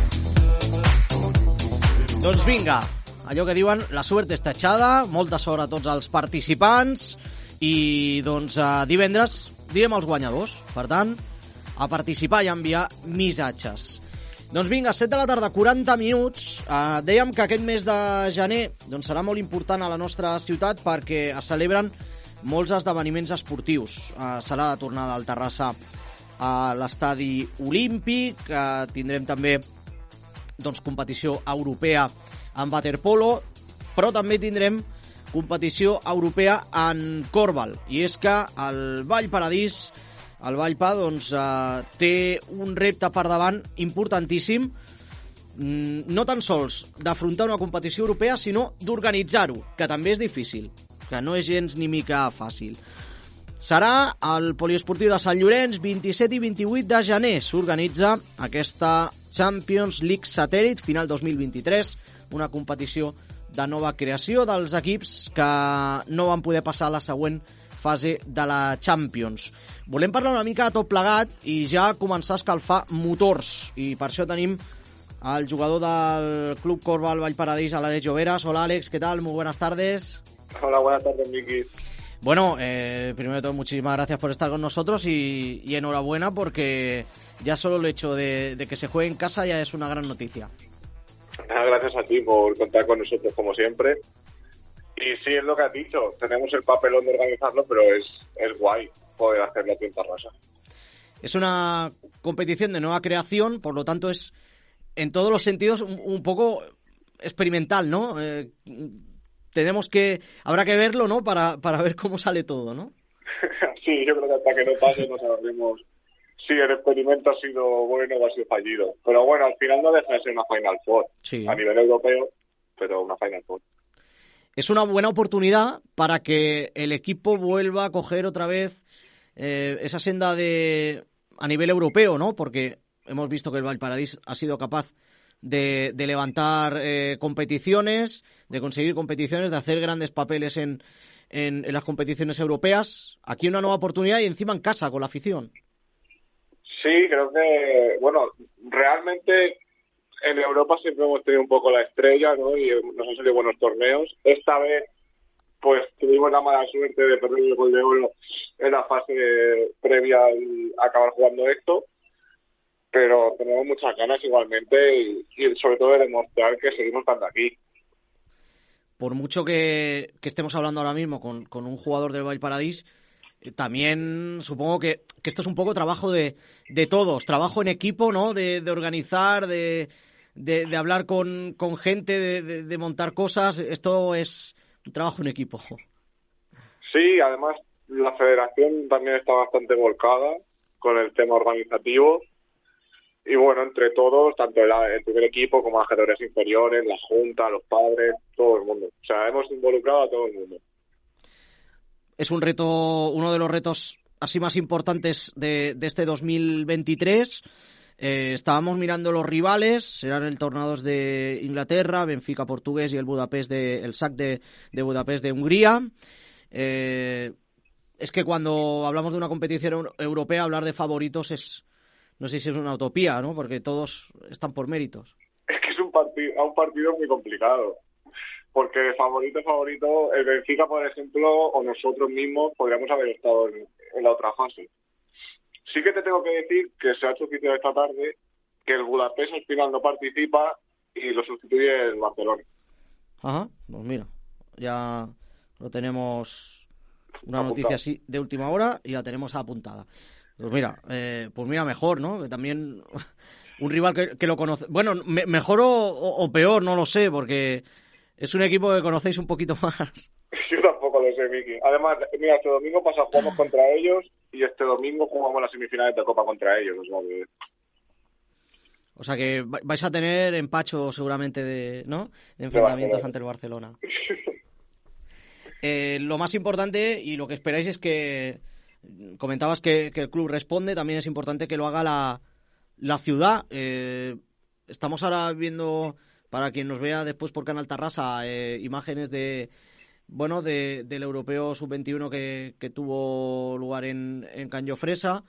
Doncs vinga, allò que diuen, la suerte està echada, molta sort a tots els participants i doncs divendres direm els guanyadors. Per tant, a participar i a enviar missatges. Doncs vinga, 7 de la tarda, 40 minuts. Dèiem que aquest mes de gener doncs, serà molt important a la nostra ciutat perquè es celebren molts esdeveniments esportius. Serà la tornada del Terrassa a l'estadi olímpic, tindrem també doncs, competició europea en waterpolo, però també tindrem competició europea en còrbal. I és que el Vall Paradís, el Vallpa, doncs, té un repte per davant importantíssim, no tan sols d'afrontar una competició europea, sinó d'organitzar-ho, que també és difícil, que no és gens ni mica fàcil. Serà al Poliesportiu de Sant Llorenç, 27 i 28 de gener. S'organitza aquesta Champions League Satèl·lit final 2023, una competició de nova creació dels equips que no van poder passar a la següent fase de la Champions. Volem parlar una mica de tot plegat i ja començar a escalfar motors, i per això tenim el jugador del Club Corbal Vallparadís, Àlex Lloveras. Hola Àlex, ¿qué tal? Muy buenas tardes. Hola, buenas tardes, Miki. Bueno, primero de todo, muchísimas gracias por estar con nosotros y enhorabuena, porque ya solo el hecho de que se juegue en casa ya es una gran noticia. Gracias a ti por contar con nosotros como siempre. Y sí, es lo que has dicho, tenemos el papelón de organizarlo, pero es guay poder hacerlo aquí en Tarrasa. Es una competición de nueva creación, por lo tanto es en todos los sentidos un poco experimental, ¿no? Habrá que verlo, ¿no? Para ver cómo sale todo, ¿no? Sí, yo creo que hasta que no pase no sabremos si el experimento ha sido bueno o ha sido fallido. Pero bueno, al final no deja de ser una Final Four. Sí. A nivel europeo, pero una Final Four. Es una buena oportunidad para que el equipo vuelva a coger otra vez esa senda a nivel europeo, ¿no? Porque hemos visto que el Vallparadís ha sido capaz de levantar competiciones, de conseguir competiciones, de hacer grandes papeles en las competiciones europeas. Aquí una nueva oportunidad y encima en casa, con la afición. Sí, creo que, bueno, realmente en Europa siempre hemos tenido un poco la estrella, ¿no? Y nos han salido buenos torneos. Esta vez, pues, tuvimos la mala suerte de perder el Gol de Oro en la fase previa a acabar jugando esto. Pero tenemos muchas ganas igualmente y sobre todo de demostrar que seguimos estando aquí. Por mucho que estemos hablando ahora mismo con un jugador del Vallparadís, también supongo que esto es un poco trabajo de todos, trabajo en equipo, ¿no? De organizar, de hablar con gente, de montar cosas. Esto es un trabajo en equipo. Sí, además la federación también está bastante volcada con el tema organizativo. Y bueno, entre todos, tanto el primer equipo como las categorías inferiores, la junta, los padres, todo el mundo. O sea, hemos involucrado a todo el mundo. Es un reto, uno de los retos así más importantes de este 2023. Estábamos mirando los rivales, serán el Tornados de Inglaterra, Benfica portugués y el SAC de Budapest de Hungría. Es que cuando hablamos de una competición europea, hablar de favoritos no sé si es una utopía, ¿no? Porque todos están por méritos. Es que es un partido muy complicado. Porque favorito, el Benfica, por ejemplo, o nosotros mismos podríamos haber estado en la otra fase. Sí que te tengo que decir que se ha hecho oficial esta tarde que el Budapest al final no participa y lo sustituye el Barcelona. Ajá, pues mira, ya lo tenemos, una apuntado. Noticia así de última hora y la tenemos apuntada. Pues mira mejor, ¿no? Que también un rival que lo conoce. Bueno, mejor o peor, no lo sé, porque es un equipo que conocéis un poquito más. Yo tampoco lo sé, Miki. Además, mira, este domingo jugamos contra ellos y este domingo jugamos las semifinales de Copa contra ellos. O sea que vais a tener empacho seguramente de enfrentamientos ante el Barcelona. Lo más importante y lo que esperáis es que comentabas que el club responde, también es importante que lo haga la ciudad. Estamos ahora viendo, para quien nos vea después por Canal Tarrasa, imágenes del Europeo Sub-21 que tuvo lugar en Can Llofresa.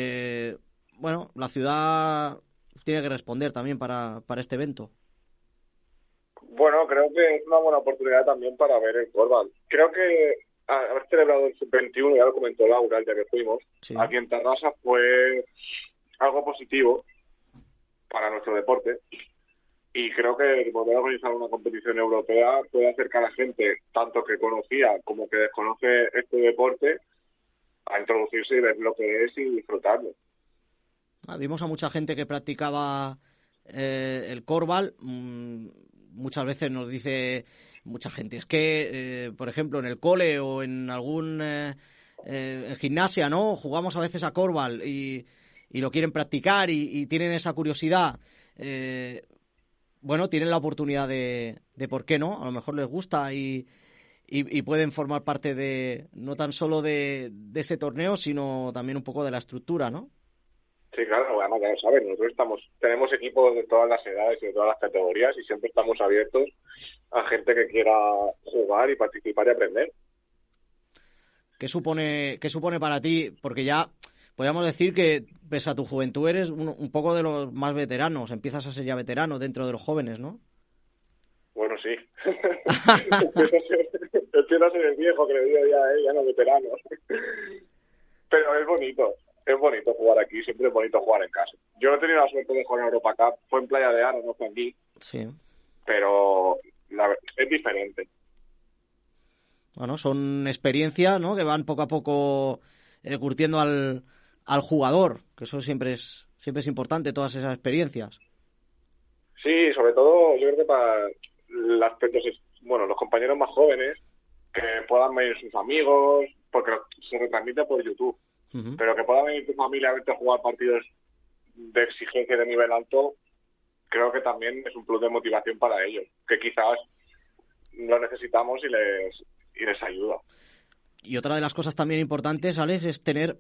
La ciudad tiene que responder también para este evento. Bueno, creo que es una buena oportunidad también para ver el Corbal. Creo que haber celebrado el Sub-21, ya lo comentó Laura el día que fuimos, sí, aquí en Tarrasa, fue algo positivo para nuestro deporte. Y creo que volver a organizar una competición europea puede acercar a gente, tanto que conocía como que desconoce este deporte, a introducirse y ver lo que es y disfrutarlo. Vimos a mucha gente que practicaba el Corbal. Muchas veces nos dice mucha gente, es que, por ejemplo, en el cole o en algún gimnasia, ¿no? Jugamos a veces a Corbal y lo quieren practicar y tienen esa curiosidad. Tienen la oportunidad de por qué no, a lo mejor les gusta y pueden formar parte no tan solo de ese torneo, sino también un poco de la estructura, ¿no? Sí, claro, además ya lo saben, nosotros tenemos equipos de todas las edades y de todas las categorías y siempre estamos abiertos a gente que quiera jugar y participar y aprender. ¿Qué supone para ti? Porque ya podríamos decir que, pese a tu juventud, eres un poco de los más veteranos. Empiezas a ser ya veterano dentro de los jóvenes, ¿no? Bueno, sí. Empiezo a ser el viejo, que le digo ya no veterano. Pero es bonito jugar aquí, siempre es bonito jugar en casa. Yo no he tenido la suerte de jugar en Europa Cup, fue en Playa de Aro, no fue aquí. Sí. Pero es diferente. Bueno, son experiencias, ¿no?, que van poco a poco curtiendo al jugador, que eso siempre es importante, todas esas experiencias. Sí, sobre todo yo creo que para los compañeros más jóvenes, que puedan venir sus amigos, porque se retransmite por YouTube, pero que pueda venir tu familia a verte jugar partidos de exigencia de nivel alto, creo que también es un plus de motivación para ellos, que quizás lo necesitamos y les ayuda. Y otra de las cosas también importantes, Alex, es tener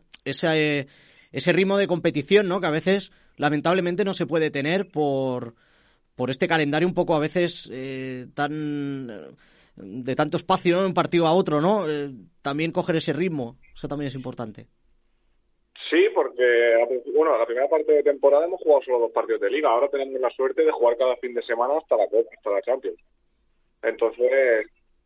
ese ritmo de competición, ¿no?, que a veces lamentablemente no se puede tener por este calendario un poco a veces de tanto espacio, ¿no?, de un partido a otro, ¿no? También coger ese ritmo, eso también es importante. Sí, porque la primera parte de temporada hemos jugado solo 2 partidos de liga, ahora tenemos la suerte de jugar cada fin de semana hasta la Champions. Entonces,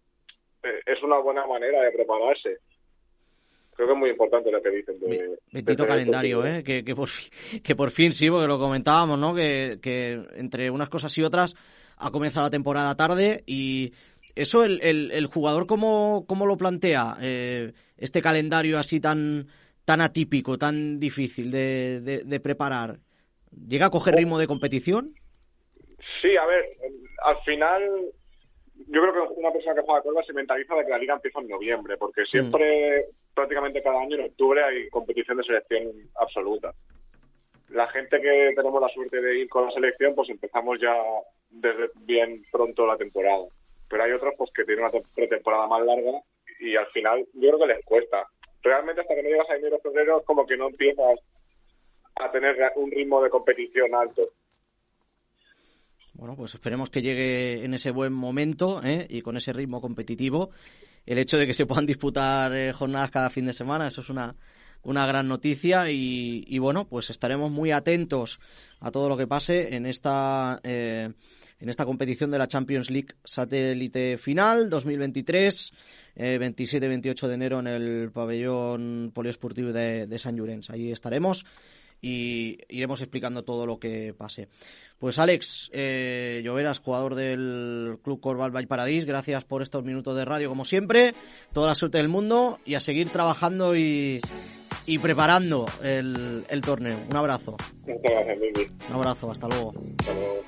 es una buena manera de prepararse. Creo que es muy importante lo que dicen. Bendito calendario, que por fin sí, porque lo comentábamos, ¿no? Que entre unas cosas y otras ha comenzado la temporada tarde y eso el jugador ¿cómo lo plantea? Este calendario así tan atípico, tan difícil de preparar. ¿Llega a coger ritmo de competición? Sí, a ver, al final yo creo que una persona que juega a Corva se mentaliza de que la liga empieza en noviembre, porque siempre, prácticamente cada año en octubre hay competición de selección absoluta. La gente que tenemos la suerte de ir con la selección, pues empezamos ya desde bien pronto la temporada. Pero hay otros pues que tienen una pretemporada más larga y al final yo creo que les cuesta. Realmente hasta que no llegas a enero o febrero es como que no empiezas a tener un ritmo de competición alto. Bueno, pues esperemos que llegue en ese buen momento y con ese ritmo competitivo. El hecho de que se puedan disputar jornadas cada fin de semana, eso es una gran noticia y bueno, pues estaremos muy atentos a todo lo que pase en esta competición de la Champions League Satélite Final 2023, 27-28 de enero en el pabellón poliesportivo de Sant Llorenç. Ahí estaremos y iremos explicando todo lo que pase. Pues Àlex Lloveras, jugador del Club Corbal Vallparadís, gracias por estos minutos de radio como siempre, toda la suerte del mundo y a seguir trabajando y preparando el torneo. Un abrazo. Muchas gracias, Mimi. Un abrazo, hasta luego. Hasta luego.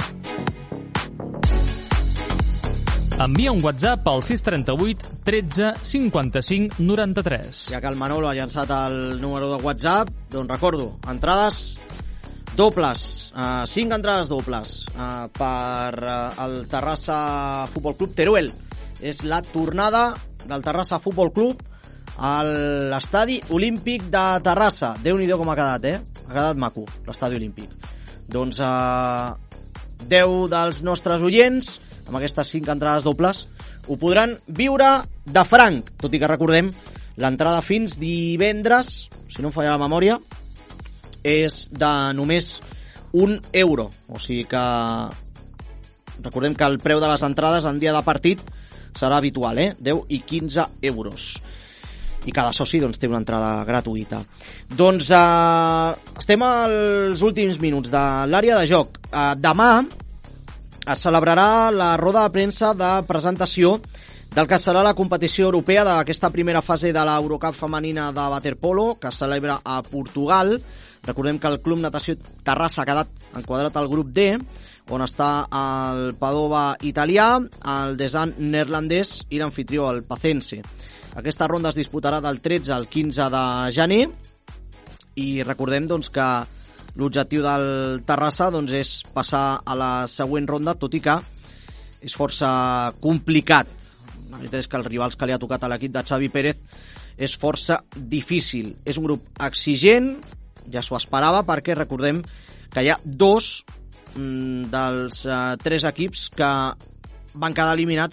Envia un WhatsApp al 638 13 55 93. Ja que el Manolo ha llançat el número de WhatsApp, doncs recordo, entrades dobles, 5 entrades dobles per el Terrassa Futbol Club Teruel. És la tornada del Terrassa Futbol Club a l'estadi olímpic de Terrassa. Déu-n'hi-do com ha quedat, Ha quedat maco, l'estadi olímpic. Doncs 10 dels nostres oients, amb aquestes 5 entrades dobles, ho podran viure de franc, tot i que recordem, l'entrada fins divendres, si no em falla la memòria, és de només €1. O sigui que recordem que el preu de les entrades en dia de partit serà habitual, 10 i 15 euros. I cada soci doncs, té una entrada gratuïta. Doncs estem als últims minuts de l'àrea de joc. Demà es celebrarà la roda de premsa de presentació del que serà la competició europea d'aquesta primera fase de l'Eurocup femenina de waterpolo, que es celebra a Portugal. Recordem que el Club Natació Terrassa ha quedat enquadrat al grup D, on està el Padova italià, el Desan neerlandès i l'anfitrió, el Pacense. Aquesta ronda es disputarà del 13 al 15 de gener i recordem doncs, que l'objectiu del Terrassa doncs, és passar a la següent ronda, tot i que és força complicat. La veritat és que els rivals que li ha tocat a l'equip de Xavi Pérez és força difícil. És un grup exigent, ja s'ho esperava, perquè recordem que hi ha 2 dels 3 equips que van quedar eliminats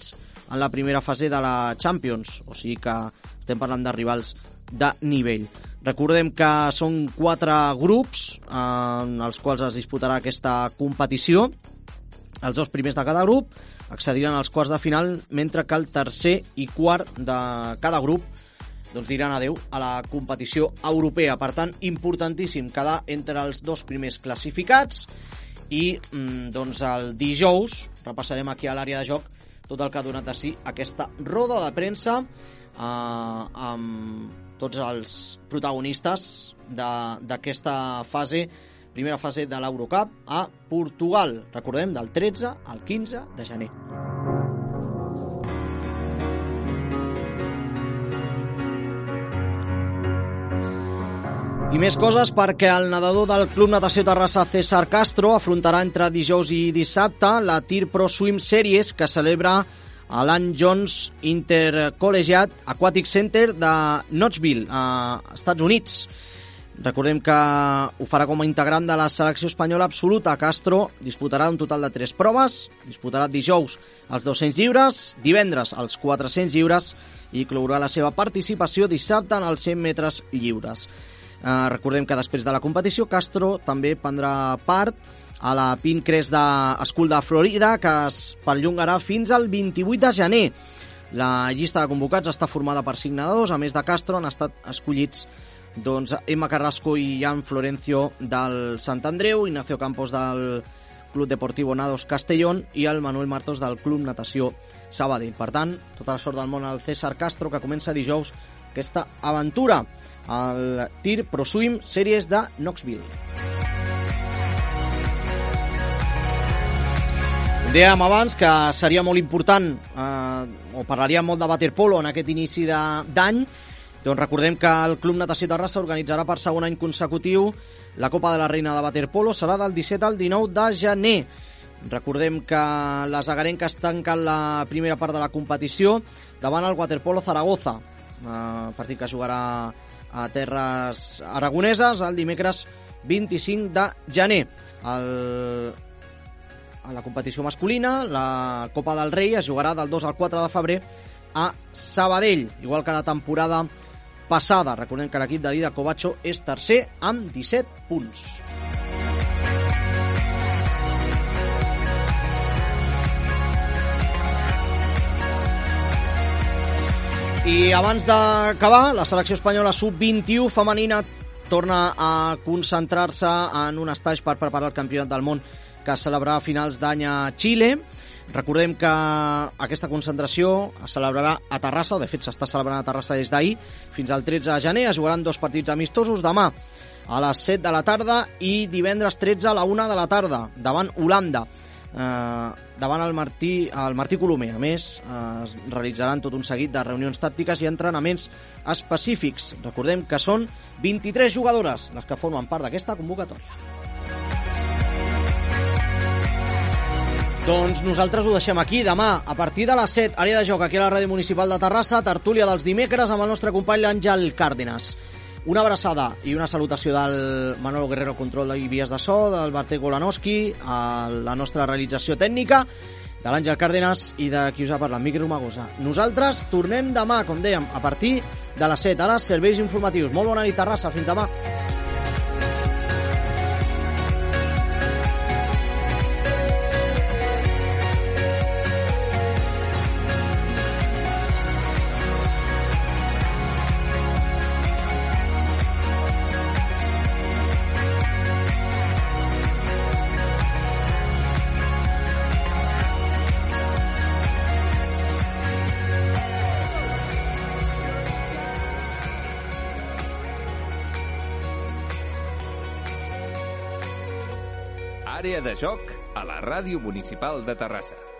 en la primera fase de la Champions, o sigui que estem parlant de rivals de nivell. Recordem que són 4 grups en els quals es disputarà aquesta competició. Els 2 primers de cada grup accediran als quarts de final, mentre que el tercer i quart de cada grup doncs diran adeu a la competició europea. Per tant, importantíssim quedar entre els 2 primers classificats i doncs el dijous repassarem aquí a l'àrea de joc tot el que ha donat de si aquesta roda de premsa amb tots els protagonistes d'aquesta fase, primera fase de l'Eurocup a Portugal. Recordem, del 13 al 15 de gener. I més coses perquè el nedador del Club Natació Terrassa César Castro afrontarà entre dijous i dissabte la Tir Pro Swim Series que celebra a l'Ann Jones Intercollegiate Aquatic Center de Knoxville, a Estats Units. Recordem que ho farà com a integrant de la selecció espanyola absoluta. Castro disputarà un total de 3 proves, disputarà dijous els 200 lliures, divendres els 400 lliures i clourà la seva participació dissabte en els 100 metres lliures. Recordem que després de la competició Castro també prendrà part a la Pinecrest School de Florida, que es perllongarà fins al 28 de gener. La llista de convocats està formada per 5 nedadors. A més de Castro han estat escollits Emma Carrasco i Jan Florencio del Sant Andreu, Ignacio Campos del Club Deportivo Nados Castellón i el Manuel Martos del Club Natació Sabadell. Per tant, tota la sort del món al César Castro, que comença dijous aquesta aventura al Tir Pro Swim Series de Knoxville. Dèiem abans que seria molt important o parlaríem molt de waterpolo en aquest inici d'any. Doncs recordem que el Club Natació Terrassa organitzarà per segon any consecutiu la Copa de la Reina de Waterpolo. Serà del 17 al 19 de gener. Recordem que les agarenques tanquen la primera part de la competició davant el Waterpolo Zaragoza, partit que jugarà a terres aragoneses el dimecres 25 de gener. A la competició masculina, la Copa del Rei es jugarà del 2 al 4 de febrer a Sabadell, igual que la temporada passada. Recordem que l'equip de Dida Covacho és tercer amb 17 punts. I abans d'acabar, la selecció espanyola sub-21 femenina torna a concentrar-se en un estatge per preparar el campionat del món que es celebrarà a finals d'any a Xile. Recordem que aquesta concentració es celebrarà a Terrassa, o de fet s'està celebrant a Terrassa des d'ahir fins al 13 de gener. Es jugaran 2 partits amistosos, demà a les 7 de la tarda i divendres 13 a la 1 de la tarda, davant Holanda. Davant el Martí Colomer. A més, es realitzaran tot un seguit de reunions tàctiques i entrenaments específics. Recordem que són 23 jugadores les que formen part d'aquesta convocatòria. Doncs nosaltres ho deixem aquí. Demà, a partir de les 7, àrea de joc aquí a la Ràdio Municipal de Terrassa, tertúlia dels dimecres amb el nostre company l'Àngel Cárdenas. Una abraçada i una salutació del Manolo Guerrero, control i vies de so, del Bartek Golanowski, a la nostra realització tècnica, de l'Àngel Cárdenas i de qui us ha parlat, Miqui Romagosa. Nosaltres tornem demà, com dèiem, a partir de les 7. Ara, serveis informatius. Molt bona nit, Terrassa. Fins demà. Àrea de joc a la Ràdio Municipal de Terrassa.